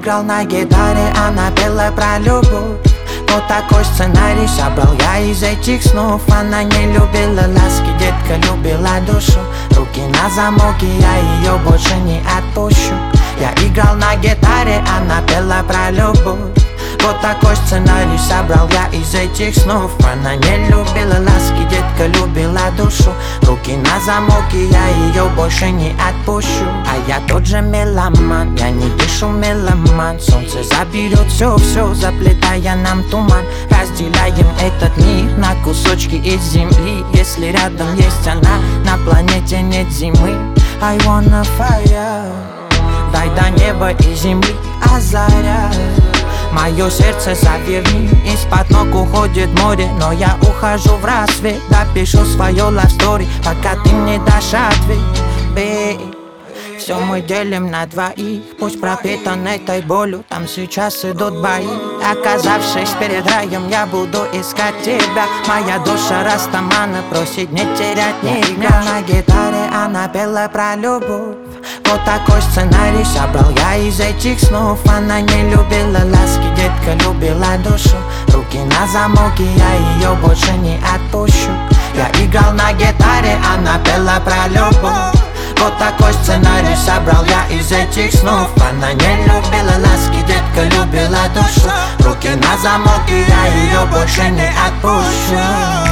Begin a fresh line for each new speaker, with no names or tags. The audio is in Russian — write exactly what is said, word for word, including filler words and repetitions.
играл на гитаре, она пела про любовь. Вот такой сценарий собрал я из этих снов. Она не любила ласки, детка любила душу. Руки на замок, и я ее больше не отпущу. Я играл на гитаре, она пела про любовь. Вот такой сценарий собрал я из этих снов. Она не любила ласки, детка любила душу. Руки на замок, и я ее больше не отпущу. А я тот же меломан, я не дышу меломан. Солнце заберет все, все, заплетая нам туман. Разделяем этот мир на кусочки из земли. Если рядом есть она, на планете нет зимы. I wanna fire. Дай до неба и земли, а заря мое сердце заверни. Из-под ног уходит море, но я ухожу в рассвет. Допишу свое love story, пока ты мне дашь ответ, babe. Все мы делим на двоих, пусть пропитан этой болью. Там сейчас идут бои. Оказавшись перед раем, я буду искать тебя. Моя душа растамана просит не терять ни дня. На гитаре она пела про любовь. Вот такой сценарий собрал я из этих снов. Она не любила ласки, детка любила душу. Руки на замок, и я ее больше не отпущу. Я играл на гитаре, она пела про любовь. Вот такой сценарий собрал я из этих снов. Она не любила ласки, детка любила душу. Руки на замок, и я ее больше не отпущу.